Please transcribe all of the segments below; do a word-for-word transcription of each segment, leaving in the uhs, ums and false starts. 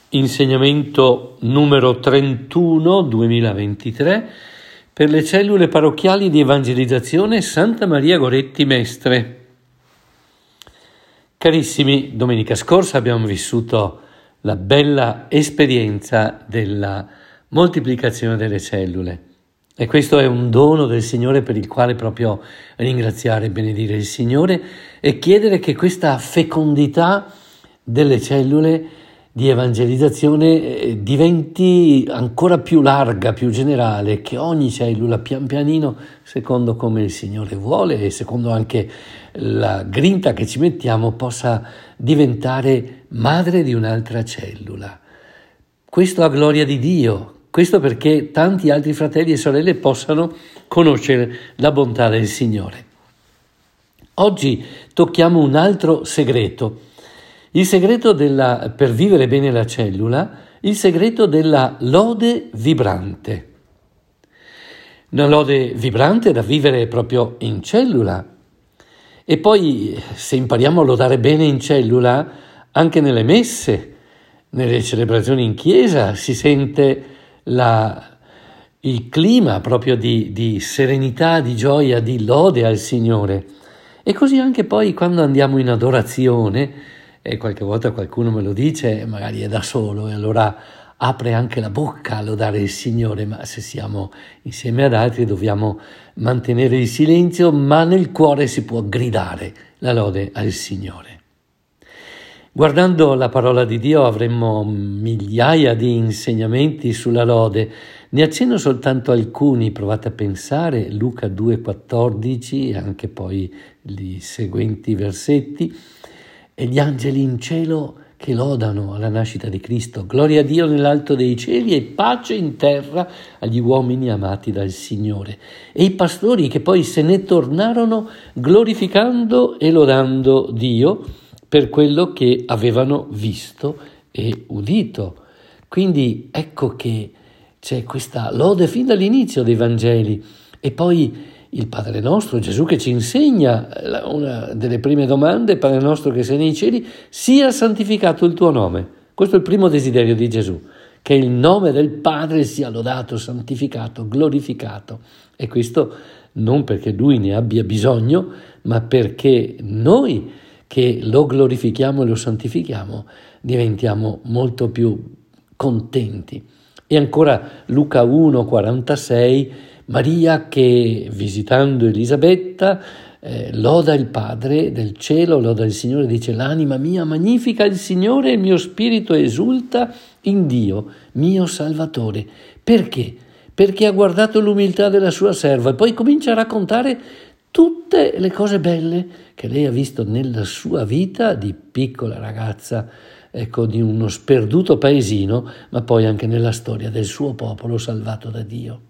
Insegnamento numero trentuno duemilaventitré per le cellule parrocchiali di evangelizzazione Santa Maria Goretti Mestre. Carissimi, domenica scorsa abbiamo vissuto la bella esperienza della moltiplicazione delle cellule e questo è un dono del Signore per il quale proprio ringraziare e benedire il Signore e chiedere che questa fecondità delle cellule di evangelizzazione diventi ancora più larga, più generale, che ogni cellula pian pianino, secondo come il Signore vuole e secondo anche la grinta che ci mettiamo, possa diventare madre di un'altra cellula. Questo a gloria di Dio, questo perché tanti altri fratelli e sorelle possano conoscere la bontà del Signore. Oggi tocchiamo un altro segreto. Il segreto della, per vivere bene la cellula, il segreto della lode vibrante. Una lode vibrante da vivere proprio in cellula. E poi, se impariamo a lodare bene in cellula, anche nelle messe, nelle celebrazioni in chiesa, si sente la, il clima proprio di, di serenità, di gioia, di lode al Signore. E così anche poi quando andiamo in adorazione, e qualche volta qualcuno me lo dice, magari è da solo e allora apre anche la bocca a lodare il Signore, ma se siamo insieme ad altri dobbiamo mantenere il silenzio, ma nel cuore si può gridare la lode al Signore. Guardando la parola di Dio avremmo migliaia di insegnamenti sulla lode, ne accenno soltanto alcuni, provate a pensare, Luca due quattordici e anche poi i seguenti versetti, e gli angeli in cielo che lodano alla nascita di Cristo. Gloria a Dio nell'alto dei cieli e pace in terra agli uomini amati dal Signore. E i pastori che poi se ne tornarono glorificando e lodando Dio per quello che avevano visto e udito. Quindi ecco che c'è questa lode fin dall'inizio dei Vangeli e poi il Padre nostro, Gesù che ci insegna, una delle prime domande, Padre nostro che sei nei cieli, sia santificato il tuo nome. Questo è il primo desiderio di Gesù, che il nome del Padre sia lodato, santificato, glorificato. E questo non perché Lui ne abbia bisogno, ma perché noi che lo glorifichiamo e lo santifichiamo diventiamo molto più contenti. E ancora Luca uno quarantasei, Maria che visitando Elisabetta eh, loda il Padre del cielo, loda il Signore, dice: l'anima mia magnifica il Signore e il mio spirito esulta in Dio, mio Salvatore. Perché? Perché ha guardato l'umiltà della sua serva e poi comincia a raccontare tutte le cose belle che lei ha visto nella sua vita di piccola ragazza, ecco, di uno sperduto paesino, ma poi anche nella storia del suo popolo salvato da Dio.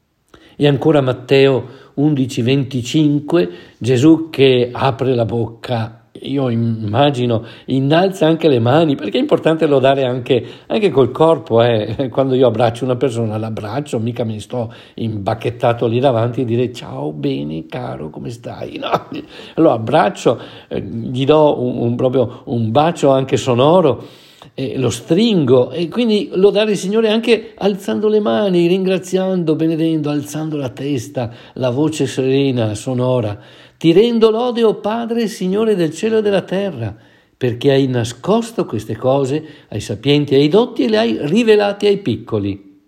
E ancora Matteo undici venticinque, Gesù che apre la bocca, io immagino, innalza anche le mani, perché è importante lodare anche, anche col corpo. Eh. Quando io abbraccio una persona, l'abbraccio, mica mi sto imbacchettato lì davanti e dire ciao, bene, caro, come stai? No, allora abbraccio, eh, gli do un, un, proprio un bacio anche sonoro, e lo stringo, e quindi lodare il Signore anche alzando le mani, ringraziando, benedendo, alzando la testa, la voce serena, sonora. Ti rendo lode, o Padre, Signore del cielo e della terra, perché hai nascosto queste cose ai sapienti e ai dotti e le hai rivelate ai piccoli.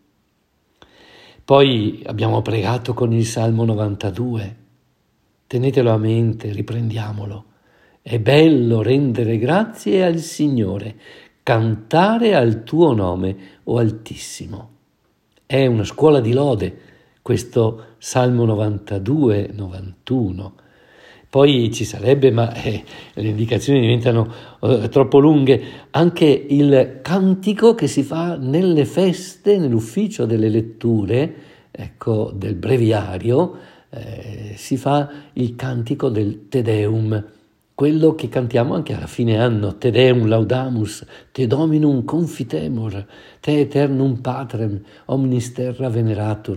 Poi abbiamo pregato con il Salmo novantadue. Tenetelo a mente, riprendiamolo. È bello rendere grazie al Signore, cantare al tuo nome, o Altissimo. È una scuola di lode questo Salmo novantadue novantuno. Poi ci sarebbe, ma eh, le indicazioni diventano eh, troppo lunghe, anche il cantico che si fa nelle feste, nell'ufficio delle letture, ecco, del breviario, eh, si fa il cantico del Te Deum, quello che cantiamo anche alla fine anno, Te Deum laudamus, Te Dominum confitemur, Te Eternum Patrem, omnis terra veneratur.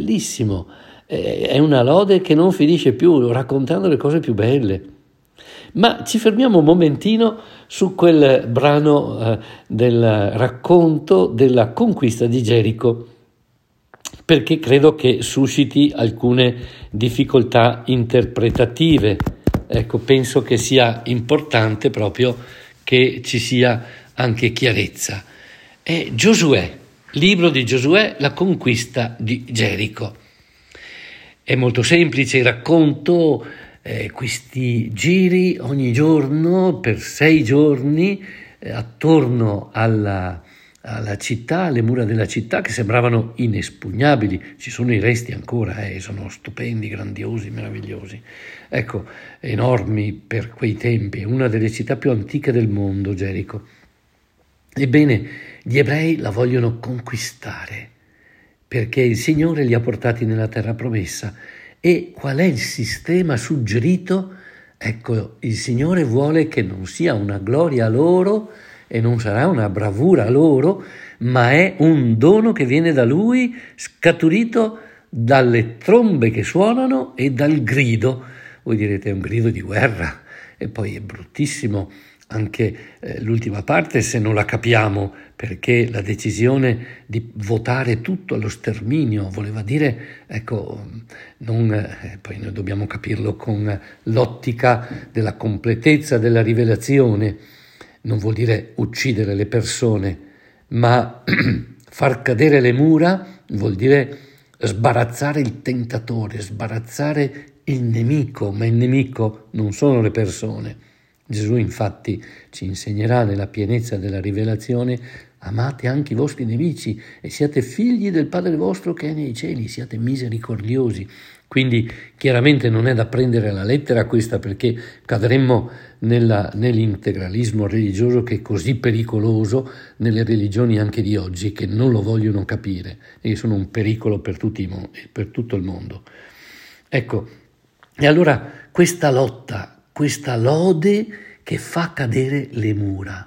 Bellissimo, è una lode che non finisce più, raccontando le cose più belle. Ma ci fermiamo un momentino su quel brano eh, del racconto della conquista di Gerico, perché credo che susciti alcune difficoltà interpretative. Ecco, penso che sia importante proprio che ci sia anche chiarezza. È Giosuè, libro di Giosuè, la conquista di Gerico. È molto semplice il racconto, eh, questi giri ogni giorno per sei giorni eh, attorno alla, alla città, alle mura della città che sembravano inespugnabili. Ci sono i resti ancora, eh, sono stupendi, grandiosi, meravigliosi. Ecco, enormi per quei tempi, è una delle città più antiche del mondo, Gerico. Ebbene, gli ebrei la vogliono conquistare, perché il Signore li ha portati nella terra promessa. E qual è il sistema suggerito? Ecco, il Signore vuole che non sia una gloria loro e non sarà una bravura loro, ma è un dono che viene da Lui, scaturito dalle trombe che suonano e dal grido. Voi direte, è un grido di guerra, e poi è bruttissimo anche eh, l'ultima parte se non la capiamo, perché la decisione di votare tutto allo sterminio voleva dire, ecco, non, eh, poi noi dobbiamo capirlo con l'ottica della completezza della rivelazione, non vuol dire uccidere le persone, ma far cadere le mura vuol dire sbarazzare il tentatore, sbarazzare il nemico, ma il nemico non sono le persone. Gesù infatti ci insegnerà nella pienezza della rivelazione: amate anche i vostri nemici e siate figli del Padre vostro che è nei cieli, siate misericordiosi. Quindi chiaramente non è da prendere alla lettera questa, perché cadremmo nella, nell'integralismo religioso che è così pericoloso nelle religioni anche di oggi, che non lo vogliono capire e che sono un pericolo per, tutti, per tutto il mondo. Ecco, e allora questa lotta, questa lode che fa cadere le mura,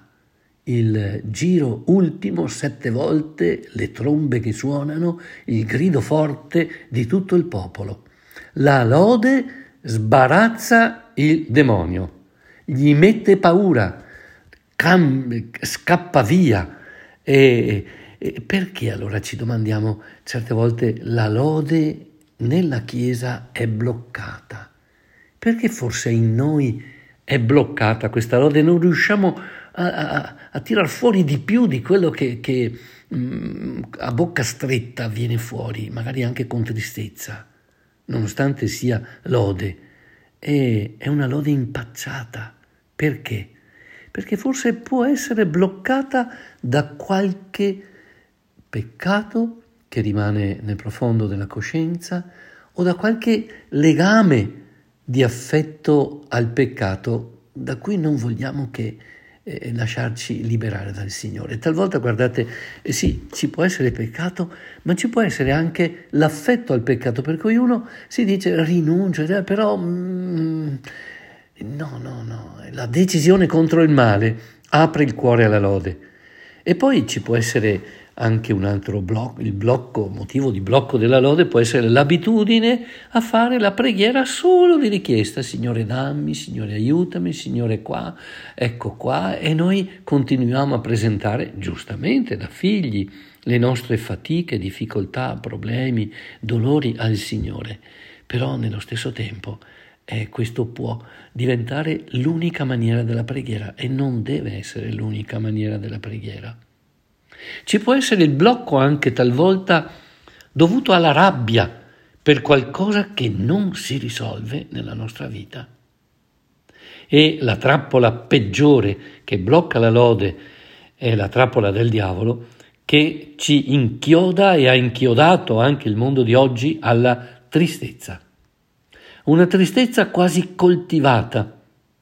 il giro ultimo sette volte, le trombe che suonano, il grido forte di tutto il popolo. La lode sbarazza il demonio, gli mette paura, cam- scappa via. E, e perché allora ci domandiamo certe volte la lode nella Chiesa è bloccata? Perché forse in noi è bloccata questa lode e non riusciamo a, a, a tirar fuori di più di quello che, che mh, a bocca stretta viene fuori, magari anche con tristezza, nonostante sia lode. E è una lode impacciata. Perché? Perché forse può essere bloccata da qualche peccato che rimane nel profondo della coscienza o da qualche legame di affetto al peccato da cui non vogliamo che eh, lasciarci liberare dal Signore. Talvolta, guardate, eh, sì, ci può essere peccato, ma ci può essere anche l'affetto al peccato, per cui uno si dice rinuncia, però mm, no, no, no, la decisione contro il male apre il cuore alla lode. E poi ci può essere anche un altro blocco, il blocco, motivo di blocco della lode può essere l'abitudine a fare la preghiera solo di richiesta: Signore dammi, Signore aiutami, Signore qua, ecco qua, e noi continuiamo a presentare, giustamente da figli, le nostre fatiche, difficoltà, problemi, dolori al Signore. Però nello stesso tempo eh, questo può diventare l'unica maniera della preghiera e non deve essere l'unica maniera della preghiera. Ci può essere il blocco anche talvolta dovuto alla rabbia per qualcosa che non si risolve nella nostra vita. E la trappola peggiore che blocca la lode è la trappola del diavolo, che ci inchioda e ha inchiodato anche il mondo di oggi alla tristezza. Una tristezza quasi coltivata,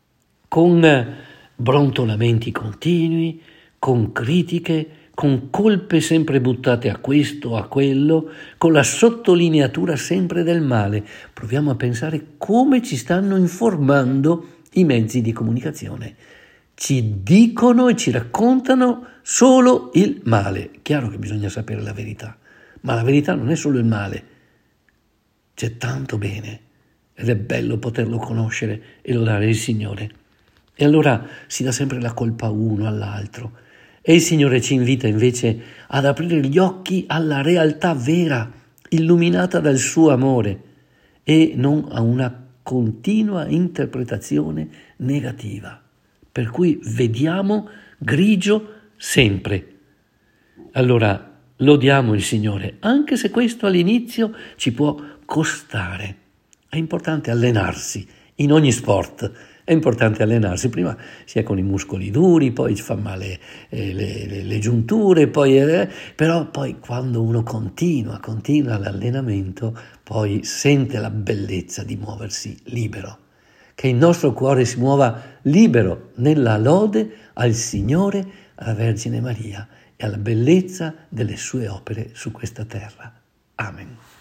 con brontolamenti continui, con critiche, con colpe sempre buttate a questo o a quello, con la sottolineatura sempre del male. Proviamo a pensare come ci stanno informando i mezzi di comunicazione. Ci dicono e ci raccontano solo il male. Chiaro che bisogna sapere la verità, ma la verità non è solo il male. C'è tanto bene ed è bello poterlo conoscere e lodare il Signore. E allora si dà sempre la colpa uno all'altro. E il Signore ci invita invece ad aprire gli occhi alla realtà vera, illuminata dal suo amore, e non a una continua interpretazione negativa, per cui vediamo grigio sempre. Allora lodiamo il Signore, anche se questo all'inizio ci può costare. È importante allenarsi in ogni sport. È importante allenarsi, prima si è con i muscoli duri, poi ci fa male eh, le, le, le giunture, poi, eh, però poi quando uno continua, continua l'allenamento, poi sente la bellezza di muoversi libero. Che il nostro cuore si muova libero nella lode al Signore, alla Vergine Maria e alla bellezza delle sue opere su questa terra. Amen.